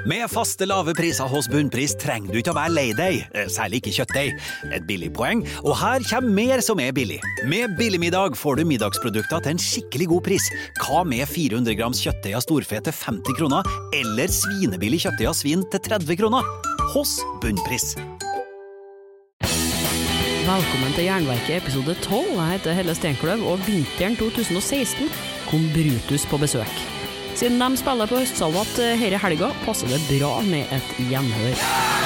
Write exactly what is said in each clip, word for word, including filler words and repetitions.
Med faste lave priser hos Bunnpris trenger du ikke å være lei deg, særlig ikke kjøttdeig. Et billig poeng, og her kommer mer som er billig. Med Billigmiddag får du middagsprodukter til en skikkelig god pris. Hva med fire hundre grams kjøttdeig av storfe til femti kroner, eller svinebillig kjøttdeig av svin til tretti kroner? Hos Bunnpris. Velkommen til Jernverket episode tolv. Jeg heter Helle Stenkløv, og vinteren to tusen og seksten kom Brutus på besøk. Siden de spiller på Høstsalvat her i helga, passer det bra med et gjenhør.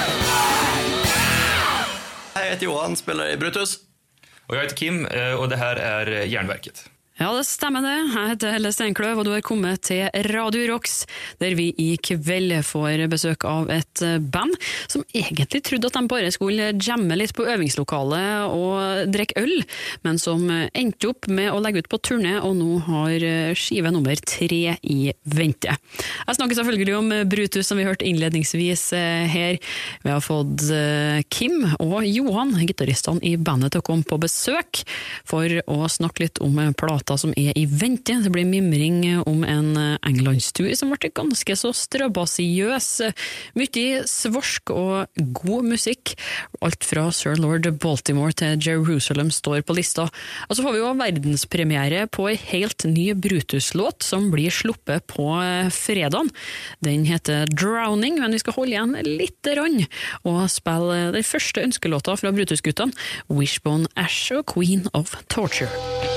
Hei, jeg heter Johan, spiller i Brutus. Og jeg heter Kim, og det her er Jernverket. Ja, det stemmer det. Jeg heter Helle Stenkløv, og du har kommet til Radio Rocks, der vi i kveld får besøk av et band som egentlig trodde at de bare skulle jamme litt på øvingslokalet og drikke øl, men som endte opp med å legge ut på turné, og nå har skive nummer tre i vente. Jeg snakker selvfølgelig om Brutus, som vi hørte innledningsvis her. Vi har fått Kim og Johan, gitaristene i bandet, til å komme på besøk for å snakke litt om plata som er i vente. Det blir mimring om en englandstur som ble ganske så strabasiøs. Mye svorsk og god musikk. Alt fra Sir Lord Baltimore til Jerusalem står på lista. Og så får vi jo verdenspremiere på en helt ny Brutus-låt som blir sluppet på fredagen. Den heter Drowning, men vi skal holde igjen litt rann og spille den første ønskelåta fra Brutus-guttene, Wishbone Ash og Queen of Torture.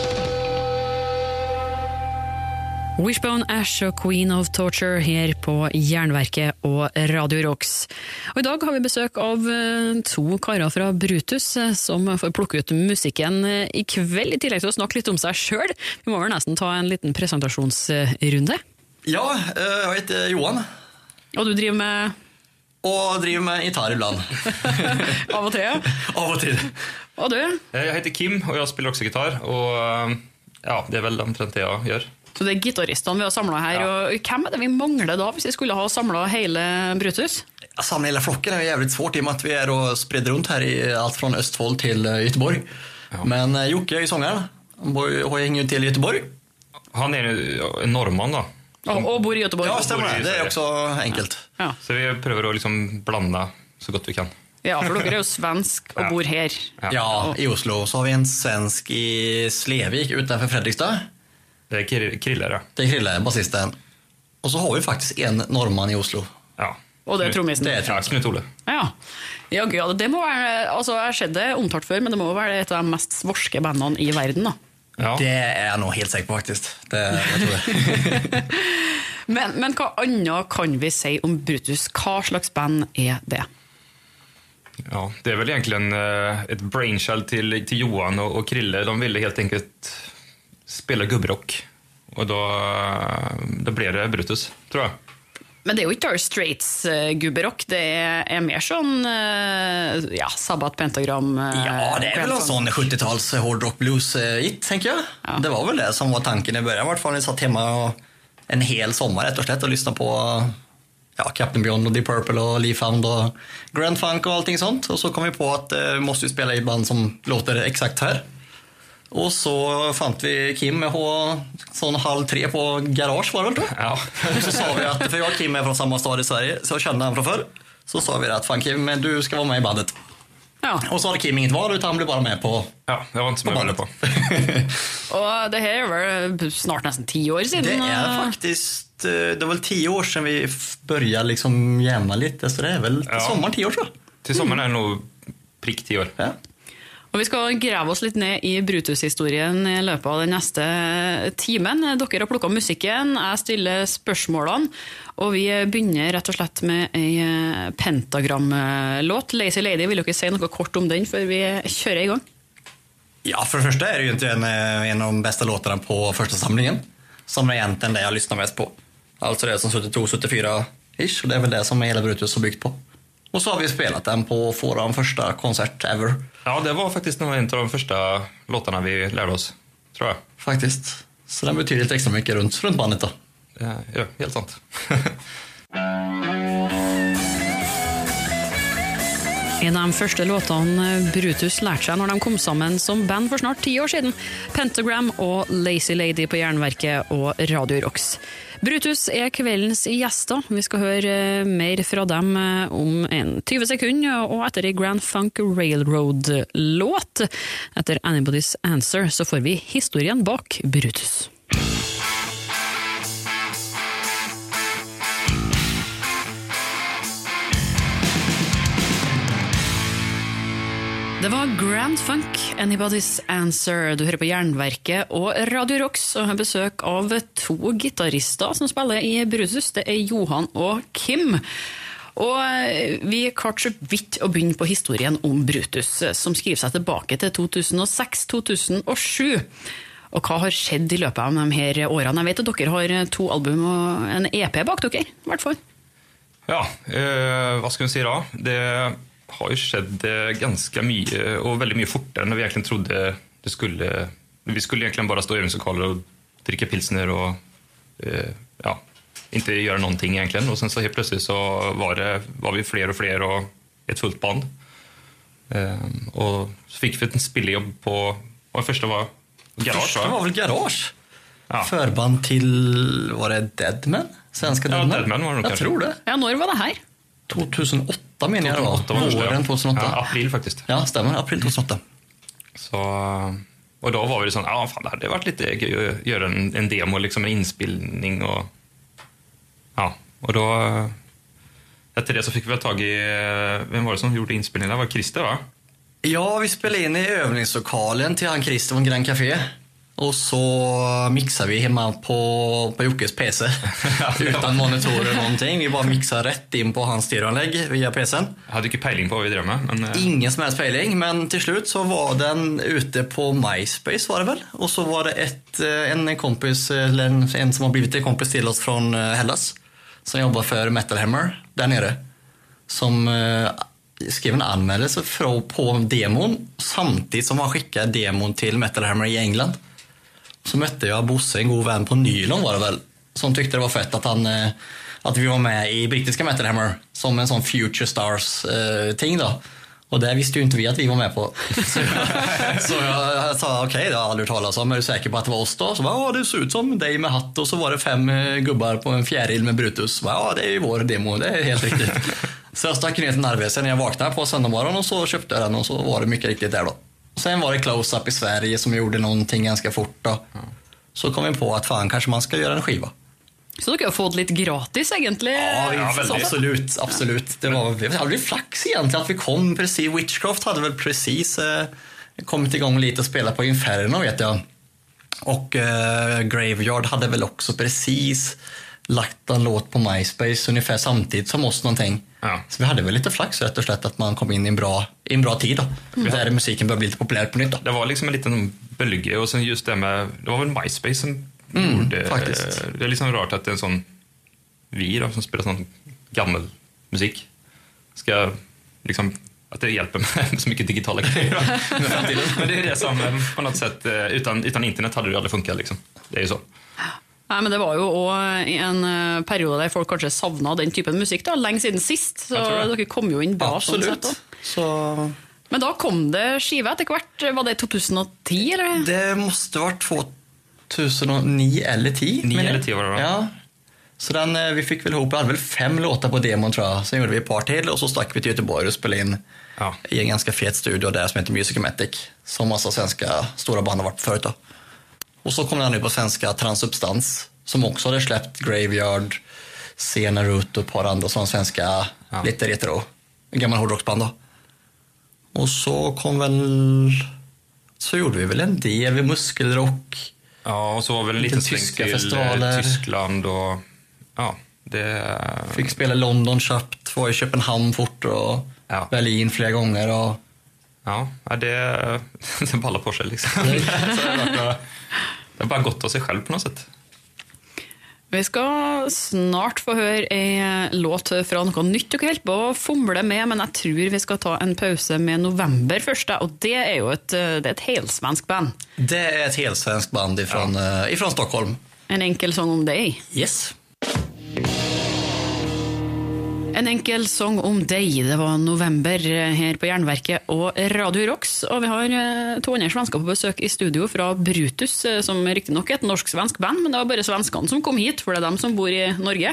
Wishbone Ash og Queen of Torture her på Jernverket og Radio Rocks. Og i dag har vi besøk av to karer fra Brutus som får plukke ut musikken i kveld, i tillegg til å snakke litt om seg selv. Vi må vel nesten ta en liten presentasjonsrunde. Ja, jeg heter Johan. Og du driver med... Og driver med gitar ibland. Av og til, ja. Av og til. Og du? Jeg heter Kim, og jeg spiller også gitar, og ja, det er vel omtrent det jeg gjør. Så det er gitaristene vi har samlet her, ja. Og hvem er det vi mangler da, hvis vi skulle ha samlet hele Brutus? Ja, samla hela flocken är jävligt svårt i och med att vi är och sprider runt här i allt från Östfold till Göteborg. Ja. Men uh, Jocke är ju sångaren. Han har hänger ju till Göteborg. Han är en norrman då. Som... Och bor i Göteborg. Ja, stämmer det. Det är också enkelt. Ja. Ja. Så vi prövar att liksom blanda så gott vi kan. Ja, för dere är ju svensk och ja. Bor här. Ja, ja, i Oslo. Så har vi en svensk i Slevik utanför Fredrikstad. Det är Krille, ja. Det är Krille, basisten. Och så har vi faktiskt en norrman i Oslo. Ja. Og det er trommisen. Det er trommisen. Knut Ole. Ja. Ja, ja, det må være, altså jeg har sett det omtalt før, men det må være et av de mest svorske bandene i verden da. Ja. Det er jeg nå helt sikker på faktisk. Det, jeg tror det. men, men hva annet kan vi si om Brutus? Hva slags band er det? Ja, det är väl egentligen ett brainchild till, till Johan och, och Krille. De ville helt enkelt spela gubbrock. Och då, då blev det Brutus, tror jag. Men det er jo ikke Dire Straits uh, gubberock, det er, er mer sånn uh, ja, Sabbat, Pentagram uh, Ja, det er vel en sånn sjuttio-tals hårdrock blues hit, tenker jeg. Ja. Det var vel det som var tanken i början. I hvert fall jeg satt hjemme en hel sommar rett og slett og lyssnade på ja, Captain Beyond og Deep Purple og Lee Found og Grand Funk og allting sånt. Og så kom vi på at uh, vi måste spela i band som låter exakt här. Och så fant vi Kim med sån halv tre på garage var det då. Ja. Och så sa vi att för jag och Kim är från samma stad i Sverige så jag kände han från förr. Så sa vi att fan Kim, men du ska vara med i bandet. Ja. Och så hade Kim inget val utan han blev bara med på. Ja, jag var inte så med på. Och det här är väl snart nästan tio år sedan. Det är faktiskt det var väl tio år sedan vi började liksom jämna lite så det är väl till sommaren tio år så. Till sommaren är det nog prick tio år. Ja. Og vi skal grave oss litt ned i Brutus-historien i løpet av den neste timen. Dere har plukket musikken, jeg stiller spørsmålene, og vi begynner rett og slett med en Pentagram-låt. Lazy Lady, vil dere si noe kort om den før vi kjører i gang? Ja, för det första är det ju inte en, en av de bästa låtarna på första samlingen. Som är egentligen det jag lyssnar mest på. Alltså det som sjuttiotvå sjuttiofyra-ish, och det är väl det som hela Brutus har byggt på. Och så har vi spelat den på vår första konsert ever. Ja, det var faktiskt nog en av de första låtarna vi lärde oss, tror jag. Faktiskt. Så den betyder lite extra mycket runt, runt bandet då. Ja, ja, helt sant. En av de første låtene Brutus lærte seg når de kom sammen som band for snart ti år siden. Pentagram og Lazy Lady på Jernverket og Radio Rocks. Brutus er kveldens gjester. Vi skal høre mer fra dem om en tjue sekunder, og etter en Grand Funk Railroad-låt, etter Anybody's Answer, så får vi historien bak Brutus. Det var Grand Funk, Anybody's Answer. Du hører på Jernverket og Radio Rocks og har besøk av to gitarister som spiller i Brutus. Det er Johan og Kim. Og vi klarte så vidt å begynne på historien om Brutus, som skriver seg tilbake til to tusen og seks til to tusen og sju. Og hva har skjedd i løpet av de her årene? Jeg vet at dere har to album og en E P bak dere, i hvert fall. Ja, eh, hva skal vi si da? Det har jo skjedd ganska mye, og veldig mye fortere enn vi egentlig trodde det skulle. Vi skulle egentlig bare stå i øvingslokaler og drikke pilsner og eh, ja, ikke gjøre noen ting egentlig. Og sen så helt plutselig så var, det, var vi flere og flere og et fullt band. Eh, og så fikk vi en spillejobb på, og det første var Garage. Første var vel Garage? Ja. Förband til, var det Deadman? Svenska Deadman? Ja, Deadman var det nok. Jeg tror det. Ja, når var det her? to tusen og åtte mener jeg det var. Våren to tusen og åtte. Ja, april faktisk. Ja, stemmer. April to tusen og åtte. Så, og da var vi sånn, ja fan, det hadde vært litt gøy å gjøre en, en demo, liksom en innspilning og ja, og da etter det så fikk vi vel tag i, hvem var det som gjorde innspilningen? Det var Christer, va? Ja, vi spelade in i övningslokalen till han Christer från Grand Café. Och så mixade vi hemma på, på Jockes P C utan monitorer eller någonting. Vi bara mixade rätt in på hans stereoanlägg via P C:n. Jag hade inte pejling på vad vi drömde. Men... Ingen som helst pejling, men till slut så var den ute på MySpace var det väl. Och så var det ett, en kompis, eller en, en som har blivit en kompis till oss från Hellas som jobbar för Metal Hammer där nere. Som eh, skrev en anmäldelse för, på demon samtidigt som han skickade demon till Metal Hammer i England. Så mötte jag Bosse, en god vän på Nylon var det väl, som tyckte det var fett att, han, att vi var med i brittiska Metal Hammer som en sån Future Stars eh, ting då. Och det visste ju inte vi att vi var med på. Så jag, så jag, jag sa okej, okay, det har jag aldrig hört talas om. Är du säker på att det var oss då? Så bara, ja, det ser ut som dig med hatt. Och så var det fem gubbar på en fjäril med Brutus. Så bara, ja, det är ju vår demo, det är helt riktigt. Så jag stack ner till Narvesen när jag vaknade på söndag morgon och så köpte jag den och så var det mycket riktigt där då. Sen var det Close-Up i Sverige som gjorde någonting ganska fort då. Så kom vi på att fan, kanske man ska göra en skiva. Så dere har fått litt gratis egentlig? Ja, ja absolut, absolut. Det var vi hade flax egentligen att vi kom precis. Witchcraft hade väl precis eh, kommit igång lite och spela på Inferno vet jag. Och eh, Graveyard hade väl också precis lagt en låt på MySpace ungefär samtidigt som oss någonting. Ja. Så vi hade väl lite flax rätt och slett att man kom in i en bra, i en bra tid då. Mm. Där musiken började bli lite populär på nytt då. Det var liksom en liten bölge och sen just det med, det var väl MySpace som Mm, gjorde, faktiskt. Det är liksom rart att en sån vi då, som spelar sån gammal musik ska liksom att det hjälper med så mycket digitala grejer. Men det är det som på något sätt utan, utan internet hade det aldrig funkat liksom. Det är ju så. Nei, men det var jo også en periode der folk kanskje savnet den typen musikk da, lenge siden sist, så dere kom jo inn bra. Absolutt. Sånn så... Men da kom det skive etter hvert, var det to tusen og ti eller? Det måste vara två tusen och nio eller tio. nio eller tio var det va? Ja. Så den, vi fick väl ihop, vi hade väl fem låtar på demon tror jag. Sen gjorde vi ett par till och så stack vi till Göteborg och spelade in ja. i en ganska fet studio där som heter Musicomatic. Som massa svenska stora band har varit på förut då. Och så kom den nu på svenska Transsubstans som också hade släppt Graveyard, Sena Root och ett par andra som svenska ja. lite retro. En gammal hårdrocksband då. Och så kom väl, så gjorde vi väl en del vid Muskelrock. Ja, och så var väl en liten sväng till festivaler. Tyskland och ja, det... Fick spela London, köpt, var i Köpenhamn fort och ja. Berlin flera gånger och... Ja, det, det ballar på sig liksom. Så det har det bara gått av sig själv på något sätt. Vi skal snart få høre en låt fra noe nytt dere helt på å fumle med, men jeg tror vi skal ta en pause med November først, og det er jo et, det er et helsvensk band. Det er et helsvensk band ifrån, ja. uh, ifrån Stockholm. En enkel sång om deg. Yes. En enkel sång om deg. Det var november her på Jernverket og Radio Rocks, og vi har to andre svensker på besøk i studio fra Brutus, som riktig nok er et norsk-svensk band, men det var bare svenskene som kom hit, for det er dem som bor i Norge.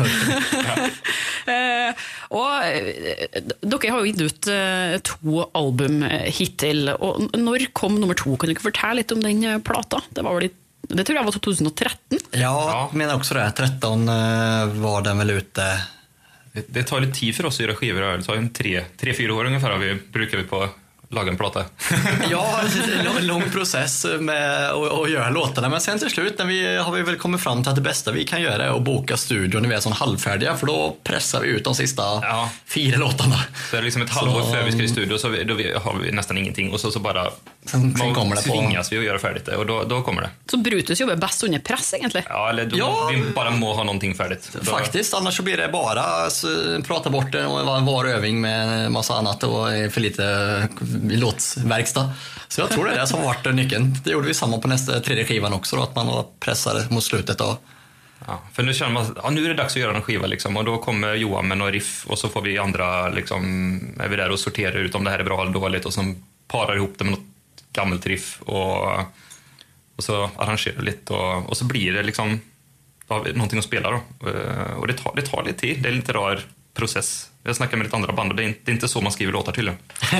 Og dere har jo gitt ut to album hittil, og når kom nummer to? Kan du ikke fortelle litt om den plata? Det var vel litt Det tror jag var tjugohundratretton. Ja, jag menar också det. tretton var den väl ute. Det, det tar lite tid för oss att göra skivor. Det tar en tre, tre, fyra år ungefär vi brukar vi på laga en plata. Ja, en lång process med att, att göra låtarna. Men sen till slut när vi, har vi väl kommit fram till att det bästa vi kan göra är att boka studion när vi är sån halvfärdiga. För då pressar vi ut de sista ja. fyra låtarna. Så det är liksom ett halvår före vi ska i studio så vi, då vi, har vi nästan ingenting. Och så, så bara sen, sen kommer det på. tvingas vi att göra färdigt det. Och då, då kommer det. Så Brutus jobbar bäst under press egentligen? Ja, eller då, ja. vi bara må ha någonting färdigt. Då... Faktiskt, annars så blir det bara så, prata bort det och en var övning med en massa annat och för lite låtverkstad. Så jag tror det är det som har varit nyckeln. Det gjorde vi samma på nästa tredje skivan också då, att man var pressade mot slutet då. Ja, för nu känner man ja, nu är det dags att göra en skiva liksom, och då kommer Johan med några riff och så får vi andra liksom, är vi där och sorterar ut om det här är bra eller dåligt och så parar ihop det med något gammalt riff och, och så arrangerar lite och, och så blir det liksom någonting att spela då. Och det tar, det tar lite tid, det är lite rar process. Jag snackar med lite andra band och det är inte, det är inte så man skriver låtar till det.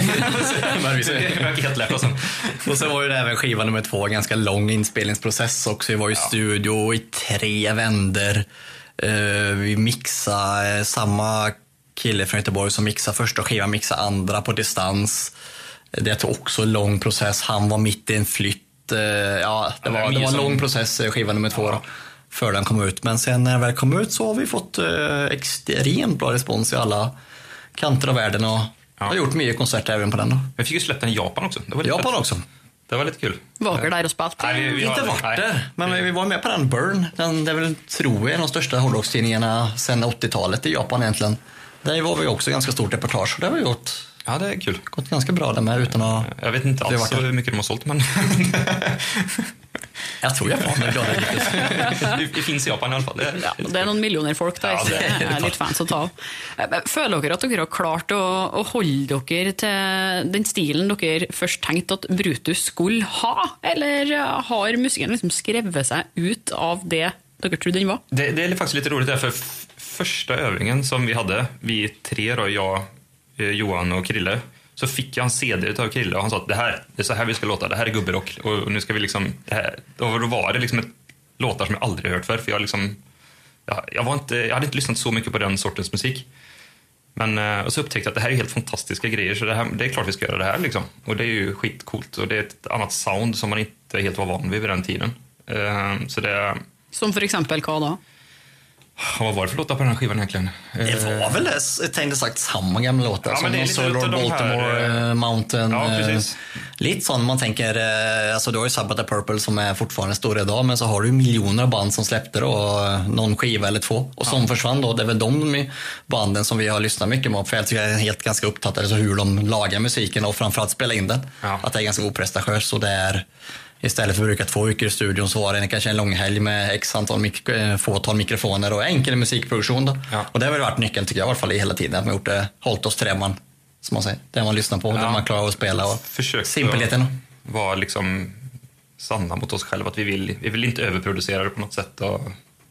Men vi är helt lärt oss. Och sen var ju det även skiva nummer två, ganska lång inspelningsprocess också. Vi var i ja. studio i tre vänder. Uh, vi mixade samma kille från Göteborg som mixade första skivan, mixade andra på distans. Det tog också en lång process. Han var mitt i en flytt. Uh, ja, det var, det var en lång process, skiva nummer två då. För den kom ut. Men sen när den väl kom ut så har vi fått eh, extremt bra respons i alla kanter av världen och ja. har gjort mycket konserter även på den då. Vi fick ju släppa den i Japan också. Det var Japan fett. också. Det var lite kul. Var där och spalt? Nej, vi, vi inte varit där, men vi var med på den Burn. Den, det är väl, tror jag, en av de största hårdrockstidningarna sedan åttiotalet i Japan egentligen. Där var vi också ganska stort reportage och det har vi gjort. Ja, det är kul. Gått ganska bra där med utan att... Jag vet inte alls hur mycket de har sålt, men... Jag tror Japan är glada. det, det finns i Japan i alla fall. Det är, ja, det är någon miljoner folk där, ja, det är, det är lite fans att ta. Føler dere at dere har klart å, å holde dere til den stilen dere først tenkte at Brutus skulle ha? Eller har musikken liksom skrevet seg ut av det dere trodde den var? Det, det är faktiskt lite roligt där, för f- första övningen som vi hade, vi tre då, jag, Johan och Krille, så fick jag en C D av Krille och han sa att det här det är så här vi ska låta, det här är gubberock och nu ska vi liksom det här, då var det liksom ett låtar som jag aldrig hört för för jag liksom jag, jag var inte jag hade inte lyssnat så mycket på den sortens musik. Men och så upptäckte jag att det här är helt fantastiska grejer så det här det är klart vi ska göra det här liksom. Och det är ju skitcoolt och det är ett annat sound som man inte helt var van vid vid den tiden. Så det som för exempel vad då? Vad var det för låtar på den här skivan egentligen? Det var väl det, jag tänkte sagt samma gamla låtar ja, som Soul Lord Baltimore, här, Mountain. Ja, precis. Lite sån man tänker, alltså du har ju Sabbath Purple som är fortfarande stor idag, men så har du miljoner band som släppte då någon skiva eller två och som ja. försvann då. Det är väl de banden som vi har lyssnat mycket på, för jag tycker jag är helt ganska upptatt alltså hur de lagar musiken och framförallt spela in den. Ja. Att det är ganska oprestatöst så det är istället för att bruka två veckor i studion så var det kanske en lång helg med x antal mik- fåtal mikrofoner och enkel musikproduktion då. Ja. Och det har väl varit nyckeln tycker jag i alla fall i hela tiden att man gjort det, hållit oss till det man, som man säger, det man lyssnar på, ja. det man klarar att spela och försökt simpelheten. Var liksom sanna mot oss själva att vi vill, vi vill inte överproducera det på något sätt och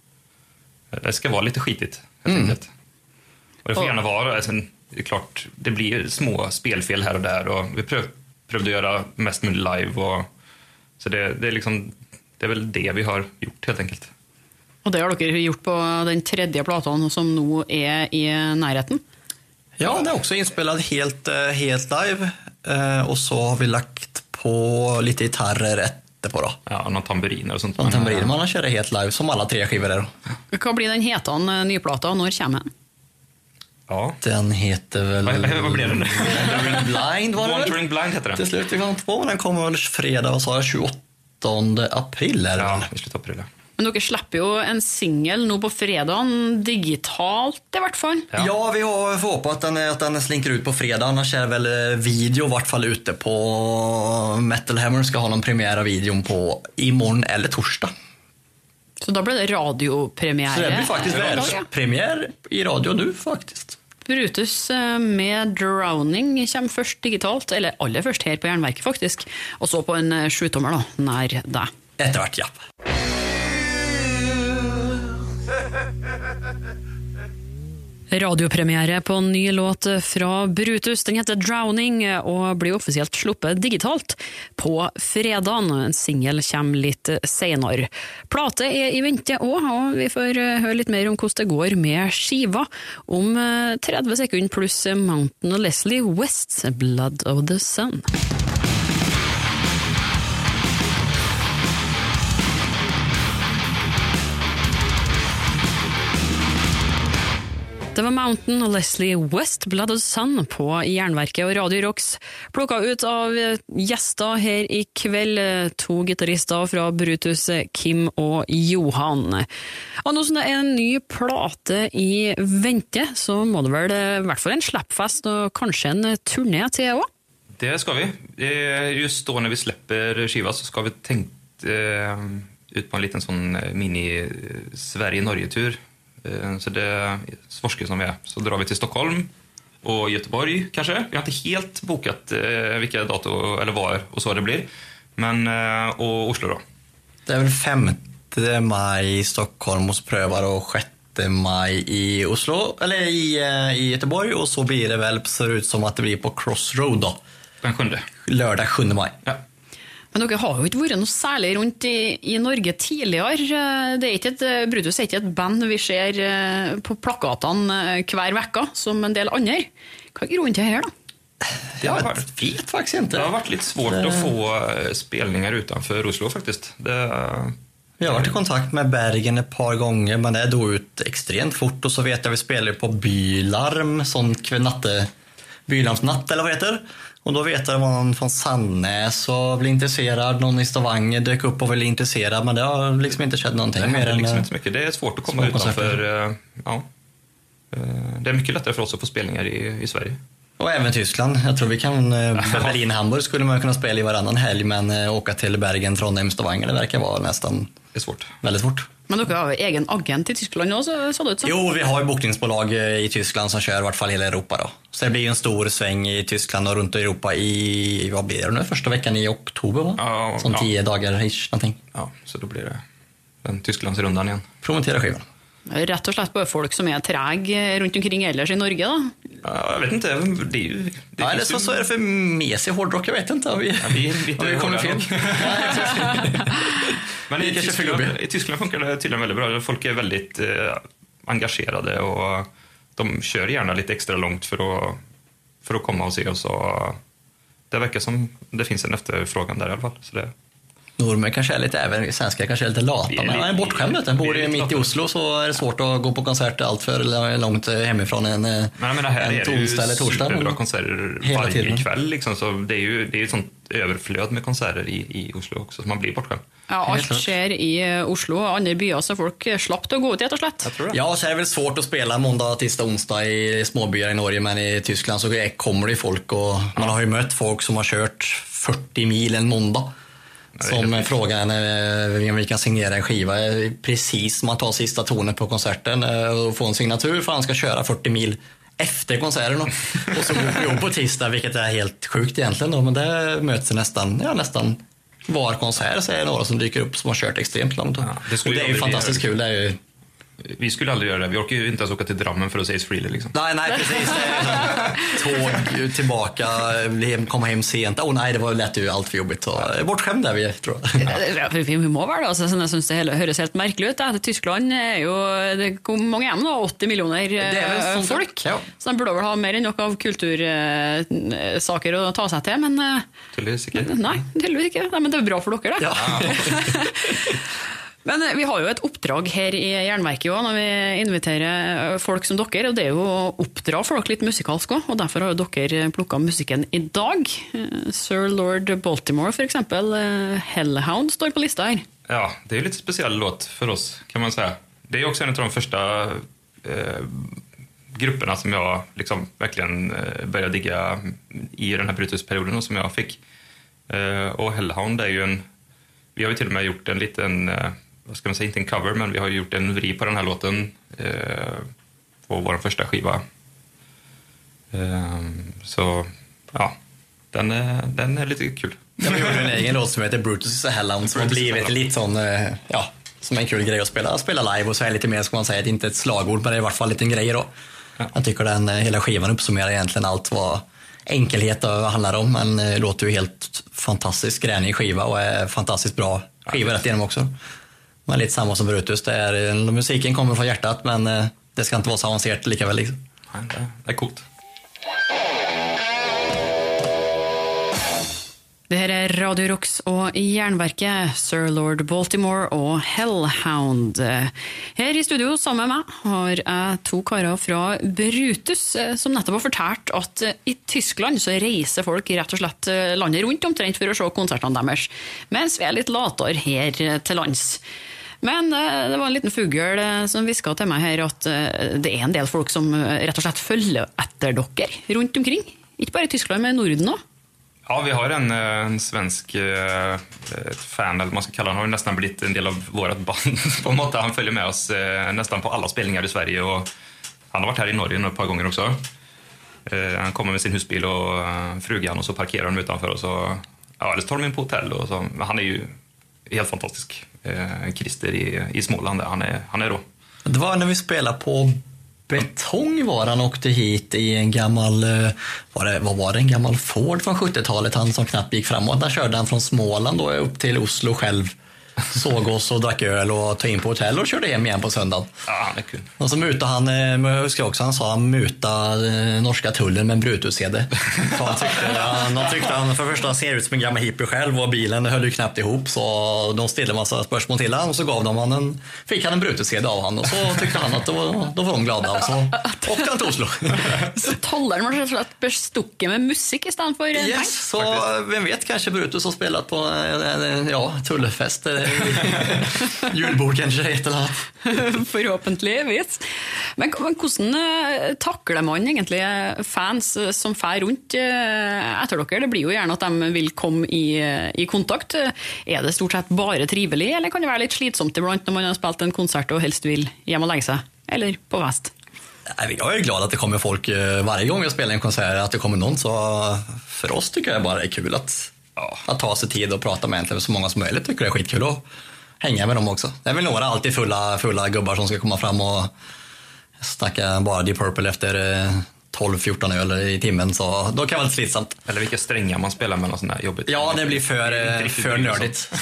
det ska vara lite skitigt helt mm. enkelt. Och det får gärna vara, alltså, det är klart, det blir små spelfel här och där och vi pröv, prövde göra mest med live och så det, det, är liksom, det är väl det vi har gjort helt enkelt. Och det har dere gjort på den tredje platan som nu är i närheten? Ja, det är också inspelat helt, helt live. Och så har vi lagt på lite gitarrer efterpå då. Ja, någon tamburiner och sånt. Någon tamburiner, man har kört helt live som alla tre skivor där. Vad blir den hetan nyplata? När kommer den? Ja. Den heter väl... Vad, vad blev den? Wandering Blind var det Wandering Blind heter den. Till slut vi kom på, den kommer väl fredag, vad sa jag, tjugoåttonde april är det? Ja, i slutet av april. Men dere släpper ju en singel nu på fredagen, digitalt i vart fall. Ja, ja vi har får hoppas att den, att den slinker ut på fredag, annars är väl video i vart fall ute på Metal Hammer ska ha någon premiär av videon på imorgon eller torsdag. Så då blir det radiopremiär. Så det blir faktiskt världspremiär i radio nu faktiskt. Brutus med Drowning kommer først digitalt, eller aller først her på Jernverket faktisk, og så på en sjutommer da, nær deg. Etter hvert, ja. Radiopremiere på en ny låt fra Brutus. Den heter Drowning og blir offisielt sluppet digitalt på fredagen. En single kommer litt senere. Plate er i vente også, og vi får høre litt mer om hvordan det går med skiva om tretti sekunder pluss Mountain og Leslie West's Blood of the Sun. Det var Mountain og Leslie West, Blood of the Sun på Jernverket og Radio Rocks. Plukket ut av gjester her i kveld, to gitarister fra Brutus, Kim og Johan. Og nå som det er en ny plate i vente, så må det vel i hvert fall en slappfest og kanskje en turné til også? Det skal vi. Just då när vi släpper skiva så ska vi tänkt eh, ut på en liten sån mini-Sverige-Norge-tur. Så det är svorske som vi är. Så drar vi till Stockholm och Göteborg kanske. Vi har inte helt bokat eh, vilka dator eller var och så det blir. Men eh, och Oslo då. Det är väl femte maj i Stockholm och så prövar och sjätte maj i Oslo eller i, i Göteborg och så blir det väl ser ut som att det blir på Crossroad då. Den sjunde. Lördag sjunde maj. Ja. Men dere har jo ikke vært noe særlig rundt i, i Norge tidligere. Det er ikke et, Brutus er ikke et band vi ser på plakatene hver vecka som en del andre. Hva er grunnen til her da? Det har varit fint faktiskt inte. Det har varit lite svårt det... att få spelningar utanför Oslo faktiskt. Det... Jag har varit i kontakt med Bergen ett par gånger men det är då ut extremt fort och så vet jag vi spelar på Bylarm, sån kvällnatte Bylarmsnatt eller vad heter. Och då vet jag man från Sannäs och blir intresserad, någon i Stavanger dök upp och var intresserad men det har liksom inte skett någonting det mer än liksom inte så mycket. Det är svårt att komma utanför ja. Det är mycket lättare för oss att få spelningar i, i Sverige. Och även Tyskland. Jag tror vi kan Berlin, Hamburg skulle man kunna spela i varannan helg men åka till Bergen, Trondheim, Stavanger det verkar vara nästan det är svårt. Väldigt svårt. Men dere har egen agent i Tyskland också, så det ut som? Jo, vi har ju bokningsbolag i Tyskland som kör i vart fall hela Europa då. Så det blir ju en stor sväng i Tyskland och runt i Europa i, vad blir det nu? Första veckan i oktober va? Ja, som ja. tio dagar ish, någonting. Ja, så då blir det den Tysklandsrundan igen. Promotera skivan. Rätt och slett bara folk som är träg runt omkring ellers i Norge då? Ja, jag vet inte, det är ju... Det ja, eller så, så är det för mesig hårdrock, jag vet inte. Vi, ja, vi är lite vi kommer fel. Men i Tyskland, i Tyskland funkar det tydligen väldigt bra. Folk är väldigt eh, engagerade och de kör gärna lite extra långt för att, för att komma och se oss. Och det verkar som det finns en efterfrågan där i alla fall. Så det... Normer kanske är lite, även svenskar kanske är lite lata. Men man är bortskämd. Den bor mitt i Oslo så är det svårt att gå på konserter allt för långt hemifrån en, men jag menar, här en torsdag eller torsdag. Det är ju superbra konserter varje tiden. Kväll. Liksom, så det är ju det är ett sånt överflöd med konserter i, i Oslo också så man blir bortskämd. Ja, allt sker i Oslo och andra byar så folk slapp att gå ut helt och slett. Ja, så är det väl svårt att spela måndag, tisdag, onsdag i småbyar i Norge men i Tyskland så kommer det folk och man har ju mött folk som har kört fyrtio mil en måndag. Som frågan om vi kan signera en skiva precis man tar sista tonen på konserten och får en signatur för han ska köra fyrtio mil efter konserten och, och så går vi på tisdag vilket är helt sjukt egentligen då, men det möts nästan ja, nästan var konsert så är det några som dyker upp som har kört extremt långt ja, det, och det är ju fantastiskt kul det är ju vi skulle aldrig göra det. Vi orkar ju inte ens åka till Drammen för att säga Freely liksom. Nej, nej, precis. Tåg tillbaka, komma hem sent. Åh oh, nej, det var lätt ju allt för jobbigt. Bortskämd där vi, tror jag. Vi må vara alltså, jag syns det hörs helt märkligt ut. Att Tyskland är ju, det kommer många hem då, åttio miljoner folk. Ja. Så de borde väl ha mer än nog av kultursaker att ta sig till, men... Tydligtvis inte. Nej, tydligvis inte. Nej, men det är bra för dere, det. Ja. Men vi har ju ett uppdrag här i Jernverket jo, när vi inviterar folk som dere, och det är ju att uppdra folk lite musikalsk också, och därför har ju dere plockat musiken idag. Sir Lord Baltimore för exempel, Hellhound står på listan här. Ja, det är ju lite speciell låt för oss kan man säga. Det är också en av de första eh, grupperna som jag liksom verkligen eh, började digga i den här Brutus-perioden och som jag fick. Eh, och Hellhound är ju en, vi har ju till och med gjort en liten, eh, vad ska man säga, inte en cover, men vi har gjort en vri på den här låten eh, på vår första skiva Så ja, den är, den är lite kul. Jag gjorde en egen låt som heter Brutus Hellhound som har blivit lite sån, ja, som en kul grej att spela, spela live och så är lite mer, ska man säga, det är inte ett slagord, men det är i vart fall lite en grej då. Ja. Jag tycker den hela skivan uppsummerar egentligen allt vad enkelhet handlar om, men låter ju helt fantastiskt gränig skiva och är fantastiskt bra skiva rätt igenom också. Men lite samma som Brutus, det är, musiken kommer från hjärtat, men det ska inte vara så avancerat lika väl liksom. Nej, det är coolt. Det här är Radio Rocks och Jernverket, Sir Lord Baltimore och Hellhound. Her i studio sammen med meg har jeg to karer fra Brutus som nettopp har fortalt at i Tyskland så reiser folk rett og slett landet rundt omtrent for å se konsertene deres, mens vi er litt latere her til lands. Men det var en liten fugl som viska til meg her at det er en del folk som rett og slett følger etter dere rundt omkring. Ikke bare i Tyskland, men i Norden også. Ja, vi har en, en svensk eh, fan, eller man ska kalla han, har ju nästan blivit en del av vårt band på en måte. Han följer med oss eh, nästan på alla spelningar i Sverige och han har varit här i Norge ett par gånger också. Eh, han kommer med sin husbil och eh, frugan och så parkerar de utanför och så, ja, eller så tar de in på hotell och så, han är ju helt fantastisk. Eh, Christer i, i Småland, han är, han är rå. Det var när vi spelade på Betong var han åkte hit i en gammal, var det, vad var det, en gammal Ford från sjuttiotalet, han som knappt gick framåt. Där körde han från Småland då upp till Oslo själv, såg oss och drack öl och tog in på hotell och körde hem igen på söndagen. Ja, det är kul. Och så mutade han, jag huskar också, han sa han muta norska tullen med en Brutus-sede. Så han tyckte, han, han tyckte han för första ser ut som en gammal hippie själv och bilen höll ju knappt ihop, så de ställde en massa spörsmål till han och så gav de han en, fick han en Brutus-sede av han och så tyckte han att då var, då var de glada och så åkte han till Oslo. Så tollaren var så att bestucket med musik istället för en yes, så faktiskt. Vem vet, kanske Brutus har spelat på en, ja, tullfest. Julbord kanske ett eller annat. Förhoppningsvis. Men, men hvordan takler man egentlig fans som fær rundt etter dere? Det blir jo gjerne at de vil komme i, i kontakt. Er det stort sett bare trivelig, eller kan det være litt slitsomt iblant når man har spilt en konsert og helst vil hjem og legge seg? Eller på fest? Jag är glad att det kommer folk varje gång jag spelar en konsert, att det kommer någon, så för oss tycker jag bara det är kul att Ja, att ta sig tid och prata med egentligen så många som möjligt, tycker det är skitkul att hänga med dem också. Det är väl några alltid fulla, fulla gubbar som ska komma fram och snacka bara Deep Purple efter tolv fjorton öl i timmen, så då kan det vara lite slitsamt. Eller vilka strängar man spelar med något sånt där jobbigt. Ja, det blir för, för nördigt.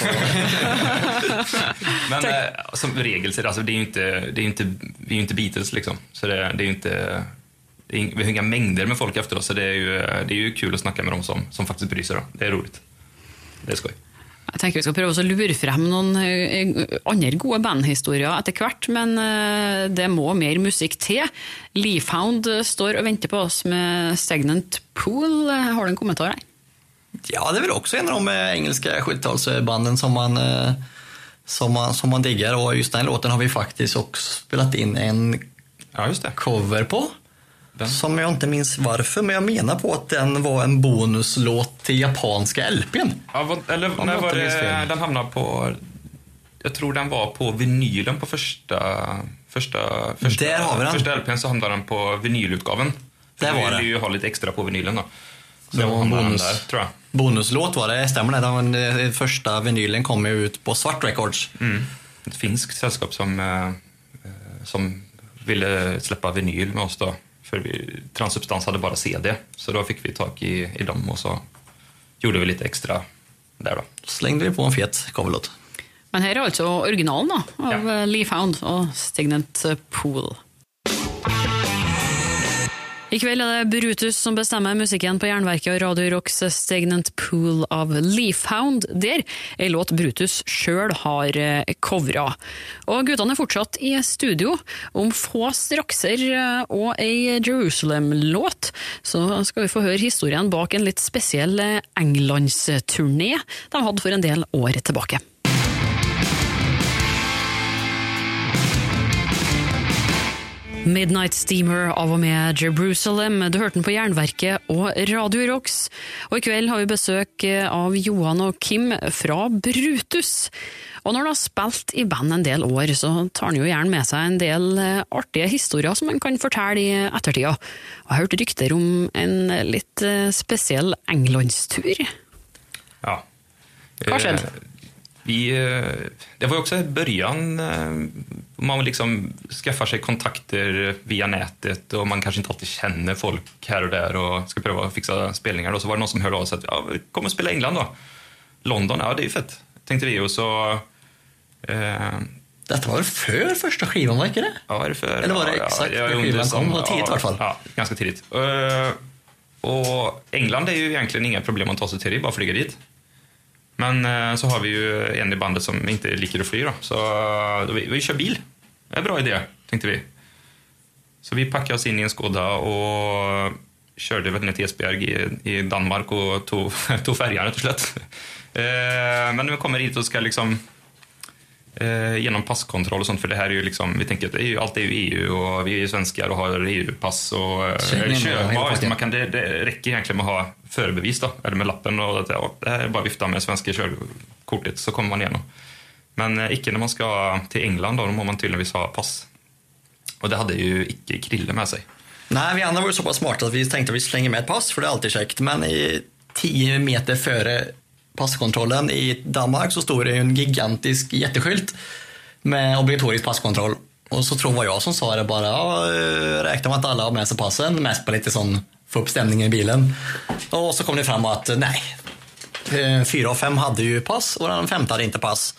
Men eh, som regel så är det, alltså, det är ju inte, det är inte, vi är ju inte Beatles liksom. Så det, det är ju inte... Vi har inga mängder med folk efter oss, så det är ju, det är ju kul att snacka med dem som, som faktiskt bryr sig. Då. Det är roligt. Det är skoj. Jeg tenker vi skal prøve å lure frem noen andre gode bandhistorier etter hvert, men det må mer musikk til. Leafhound står og venter på oss med Stagnant Pool. Har du en kommentar her? Ja, det är väl också en av de engelska sjuttiotalsbanden som man, som man, som man diggar, och just den låten har vi faktiskt också spelat in en ja, just det. cover på. Den. Som jag inte minns varför, men jag menar på att den var en bonuslåt till japanska L P:n. Ja, vad, eller när var det, den hamnade på, jag tror den var på vinylen på första första första, där har vi den. Första L P:n, så hamnade den på vinylutgaven. Där var det. Vi vill ju ha lite extra på vinylen då. Så det var en bonus, där, tror jag. Bonuslåt var det, stämmer det? Den, den första vinylen kom ju ut på Svart Records. Mm. Ett finskt sällskap som eh, som ville släppa vinyl med oss då. För vi, Transsubstans hade bara C D, så då fick vi tag i, i dem och så gjorde vi lite extra där då. Slängde vi på en fet coverlåt. Men här är alltså originalen då, av ja. Leafhound och Stagnant Pool. I kväll är det Brutus som bestämmer musiken på Jernverket och Radio Rocks Stagnant Pool av Leafhound. Der er låt Brutus sjøl har covra. Og guttene er fortsatt i studio. Om få strakser og ei Jerusalem-låt, så skal vi få høre historien bak en litt spesiell Englandsturné de hadde for en del år tilbake. Midnight Steamer av og med Jerusalem. Du hørte den på Jernverket og Radio Rocks. Og i kveld har vi besøk av Johan og Kim fra Brutus. Og når du har spilt i band en del år, så tar han jo gjerne med seg en del artige historier som man kan fortelle i ettertida. Og jeg har hørt rykter om en litt spesiell Englandstur. Ja. Hva skjedde? Eh, vi, det var ju också i början man liksom skaffar sig kontakter via nätet och man kanske inte alltid känner folk här och där och ska pröva att fixa spelningar. Och så var det någon som hörde av sig att ja, vi kommer att spela i England då. London, ja det är ju fett, tänkte vi. Och så... Eh, Detta var väl för första skivan, var inte det? Ja, är det för? Eller var det ja, exakt ja, när skivan kom? Var tidigt ja, i alla fall. Ja, ganska tidigt. Uh, och England är ju egentligen inga problem att ta sig till, det är bara att flyga dit. Men uh, så har vi ju en i bandet som inte liker att fly då. Så uh, vi, vi kör bil. Det är en bra idé, tänkte vi. Så vi packade oss in i en Skoda och körde väl ner till Esbjerg i, i Danmark och tog, tog färjan rätt och slett. Uh, men när vi kommer hit och ska liksom... Eh, genom passkontroll och sånt, för det här är ju liksom, vi tänker att det är ju, allt är ju E U och vi är ju svenskar och har E U-pass och eh, kör, ja, man kan, det, det räcker egentligen med att ha förbevis då, eller med lappen och att, ja, det här är bara vifta med svenska körkortet så kommer man igenom. Men eh, icke när man ska till England då, då må man tydligen ha pass. Och det hade ju icke Krille med sig. Nej, vi andra var ju så pass smarta att vi tänkte att vi slänger med ett pass, för det är alltid käckt, men i tio meter före passkontrollen i Danmark så stod det en gigantisk jätteskylt med obligatorisk passkontroll. Och så tror jag som sa det bara, ja, räknar man att alla har med sig passen, mest på lite sån, få upp stämningen i bilen. Och så kom det fram att nej, fyra av fem hade ju pass och den femte hade inte pass.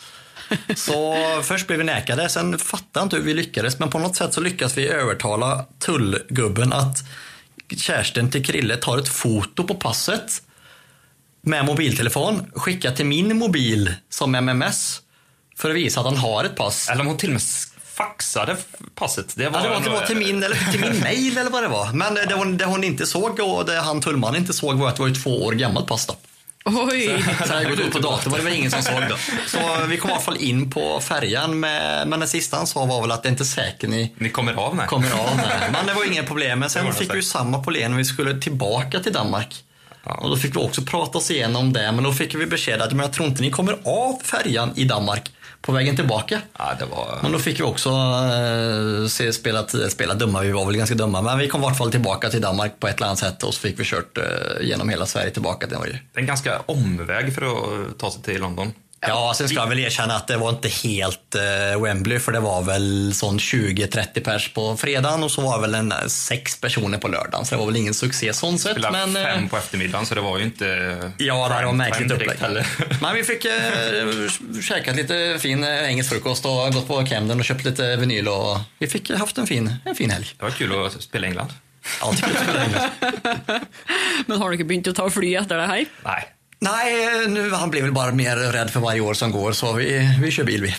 Så först blev vi nekade, sen fattade inte hur vi lyckades, men på något sätt så lyckas vi övertala tullgubben att kärsten till Krille tar ett foto på passet med mobiltelefon, skicka till min mobil som M M S för att visa att han har ett pass. Eller om hon till och med faxade passet. Det var, ja, det var, det var till min, eller till min mail eller vad det var. Men det hon, det hon inte såg och det han tullman inte såg var att det var ett två år gammalt pass då. Oj! Så, så det gått ut på datorn, var det var ingen som såg då. Så vi kom i alla fall in på färjan med, men det sista han sa var väl att det inte är säkert ni, ni kommer av med. Kommer av med. Men det var ingen problem. Men sen fick vi ju samma problem när vi skulle tillbaka till Danmark. Ja. Och då fick vi också prata oss igenom det, men då fick vi besked att men jag tror inte ni kommer av färjan i Danmark på vägen tillbaka. Ja, det var... Men då fick vi också eh, se, spela, spela dumma, vi var väl ganska dumma, men vi kom i alla fall tillbaka till Danmark på ett eller annat sätt och så fick vi kört eh, genom hela Sverige tillbaka till Norge. Det är en ganska omväg för att ta sig till London. Ja, sen ska jag väl erkänna att det var inte helt eh, Wembley, för det var väl sån tjugo trettio pers på fredagen och så var det väl en, sex personer på lördagen, så det var väl ingen succé sån sett. Men fem eh, på eftermiddagen, så det var ju inte... Ja, det var märkligt upplägg heller. Men vi fick eh, käkat lite fin engelsk frukost och gått på Camden och köpt lite vinyl och vi fick haft en fin, en fin helg. Det var kul att spela i England. Alltid kul att spela i England. Men har du inte begynt att ta fly efter det här? Nej. Nej, nu, han blir väl bara mer rädd för varje år som går, så vi, vi kör bil vi.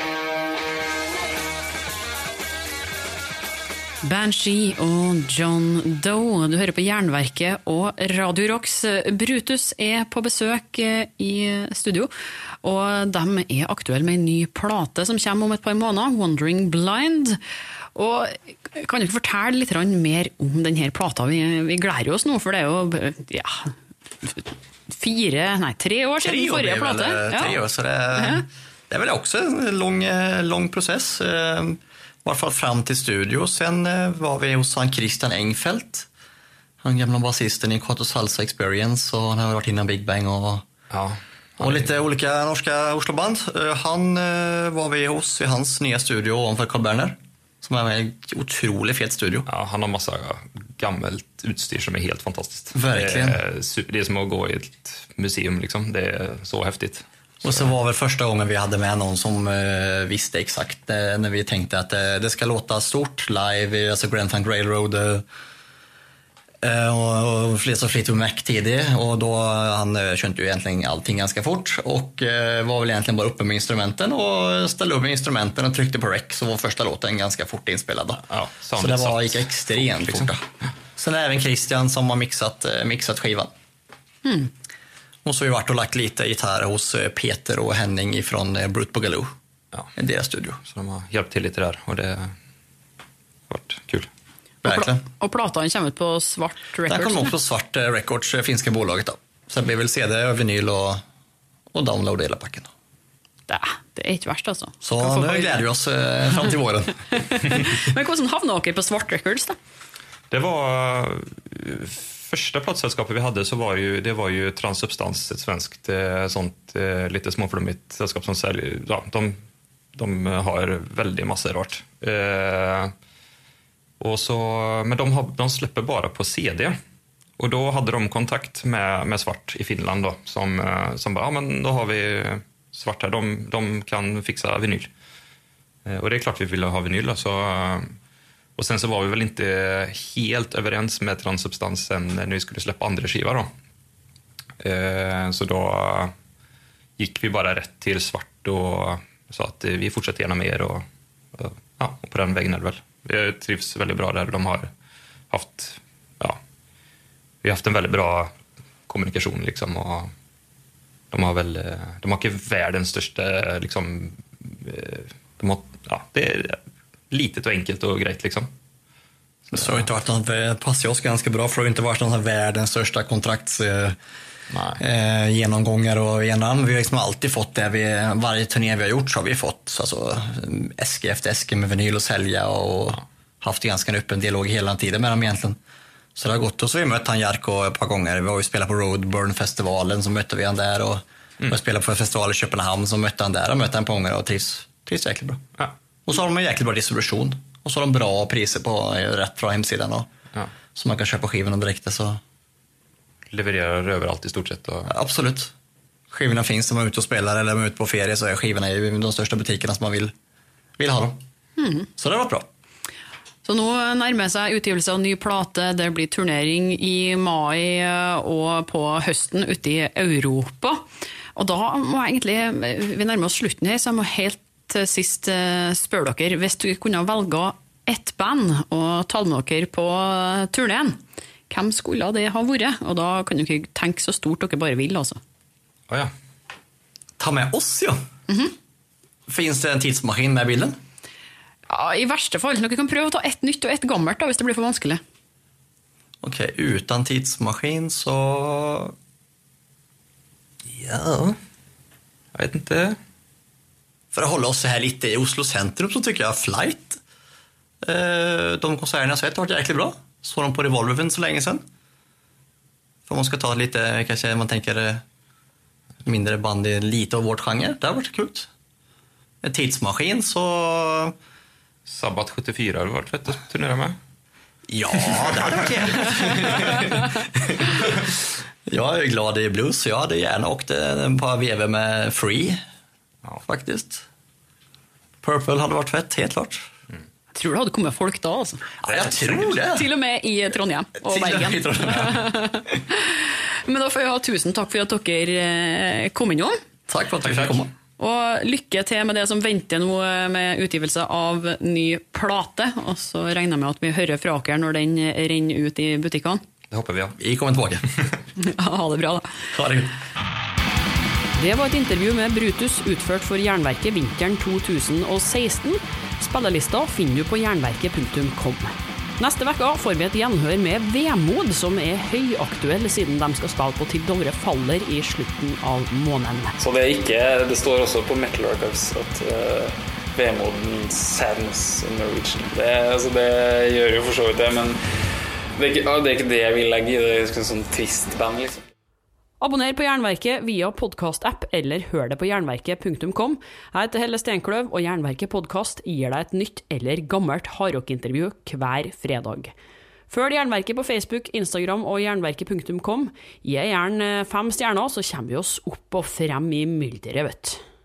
Banshee och John Doe, du hører på Jernverket og Radio Rocks. Brutus er på besøk i studio, og de er aktuelle med en ny plate som kommer om et par måneder, Wandering Blind. Og kan du ikke fortelle litt mer om denne plata? Vi, vi gleder oss nå, for det er jo... ja... Fyra, nej, tre år sedan tre år förra platan. Ja. Tre år, så det, uh-huh. det är väl också en lång, lång process. I alla fall fram till studio. Sen var vi hos han Christian Engfeldt, han gamla basisten i Quattro Salsa Experience, och han har varit innan Big Bang och, ja, och lite olika norska Oslo-band. Han var vi hos i hans nya studio ovanför Carl Berner, som är en otroligt fet studio. Ja, han har massa gammalt utstyr som är helt fantastiskt. Verkligen. Det är, super, det är som att gå i ett museum liksom. Det är så häftigt. Och så var väl första gången vi hade med någon som eh, visste exakt eh, när vi tänkte att eh, det ska låta stort live, alltså Grand Funk Railroad eh, och, och Fleetwood Fleetwood Mac tidigt, och då han eh, kände ju egentligen allting ganska fort och eh, var väl egentligen bara uppe med instrumenten och ställde upp med instrumenten och tryckte på rec, så var första låten ganska fort inspelad. Ja, så det var, gick extremt fort. Liksom. Sen är även Christian som har mixat, eh, mixat skivan. Mm. Och så har vi varit och lagt lite gitarr hos Peter och Henning från Brute Boogaloo. Ja. I deras studio. Så de har hjälpt till lite där. Och det, Vart kul. Verkligen. Og platene kommer ut på Svart Records? Den kommer också på Svart Records, finska bolaget då. Så det blir väl C D, vinyl och, och download hela packen. Det, det är inte värst alltså. Så nu gläder vi oss eh, fram till våren. Men hvordan havna dere på Svart Records då? Det var första platssällskapet vi hade så var ju det var ju Transsubstans, ett svenskt sånt lite småflummigt sällskap som säljer, ja, de de har väldigt massor rart. Eh, och så men de har de släpper bara på C D. Och då hade de kontakt med med Svart i Finland då som som bara ja men då har vi Svart här, de de kan fixa vinyl. Eh, och det är klart vi ville ha vinyl då, så och sen så var vi väl inte helt överens med Transsubstansen när vi skulle släppa andra skiva då. Eh, så då gick vi bara rätt till Svart och sa att vi fortsätter gärna med er och, och ja, och på den vägen är det väl. Vi trivs väldigt bra där. De har haft ja, vi har haft en väldigt bra kommunikation liksom och de har väl de har inte världens största liksom de har ja, det är litet och enkelt och grejt liksom. Så, så har inte varit något, passar oss ganska bra för det har inte varit någon här världens största kontrakts eh, genomgångar och genom. Vi har liksom alltid fått det, vi, varje turné vi har gjort så har vi fått alltså, äske efter äske med vinyl och sälja och ja. Haft ganska öppen dialog hela tiden med dem egentligen. Så det har gått och så har vi mött han Jarko ett par gånger. Vi har ju spelat på Roadburn-festivalen så mötte vi han där och mm. vi har spelat på en festival i Köpenhamn så mötte han där och mötte han på gånger och trivs, trivs jäkligt bra. Ja. Och så har de en jäkligt bra distribution. Och så har de bra priser på rätt från hemsidan. Och, ja. Så man kan köpa skivorna direkt. Så. Levererar överallt i stort sett. Och... Ja, absolut. Skivorna finns om man är ute och spelar eller om man är ute på ferie så är skivorna i de största butikerna som man vill, vill ha dem. Mm. Så det var bra. Så nå nærmer seg utgivelse av ny plate, det blir turnering i mai og på høsten ute i Europa. Og da må jeg egentlig, vi nærmer oss slutten her, så jeg må helt til sist spørre dere, hvis du kunne velge ett band og ta med dere på turneen, hvem skulle det ha vært? Og da kan dere tenke så stort dere bare vil, altså. Å ja. Ta med oss, ja. Mm-hmm. Finns det en tidsmaskin med bilden? Ja, i verste fall. Dere kan prøve å ta ett nytt og ett gammelt da, hvis det blir for vanskelig. Ok, utan tidsmaskin så... Ja... Jag vet inte... För att hålla oss här lite i Oslo centrum så tycker jag Flight. De konserterna jag sett har varit jäkligt bra. Så de på Revolver så länge sedan. För man ska ta lite, kanske man tänker mindre band i lite av vårt genre. Det har varit kul. En tidsmaskin så... Sabbat sjuttiofyra har du varit fett att turnera med? Ja, det hade varit jävligt. Jag är glad i blues så jag hade gärna åkt en par vever med Free. Ja. Faktiskt. Purple hade varit fett, helt klart. Mm. Jag tror det hade kommit folk då alltså. Ja, jag tror det. Till och med i Trondheim och Bergen. Men då får jag ha tusen tack för att dere kom in. Tack för att du fick komma. Og lykke til med det som venter nå med utgivelse av ny plate. Og så regner jeg med at vi hører fra dere når den renner ut i butikkene. Det håper vi, ja. Vi kommer tilbake. Ha det bra da. Ha det. Det var et intervju med Brutus utført for Jernverket vinteren to tusen og seksten. Spillelista finner du på jernverket punktum com. Neste vecka får vi et gjenhør med Vemod, som er høyaktuell siden de skal spille på Til Dovre faller i slutten av måneden. Så det er ikke, det står også på Metal Archives at uh, Vemod means sadness in Norwegian. Det, altså det gjør jo for så vidt det, men det er, ikke, det er ikke det jeg vil legge i det, det er en sånn trist band liksom. Abonner på Jernverket via podcast-app eller hør det på jernverket punktum com. Jeg heter Helle Stenkløv, og Jernverket podcast gir deg et nytt eller gammelt hardrock-intervju hver fredag. Følg Jernverket på Facebook, Instagram og jernverket punktum com. Gi gjerne fem stjerner, så kommer vi oss opp og frem i mylderet, vet du.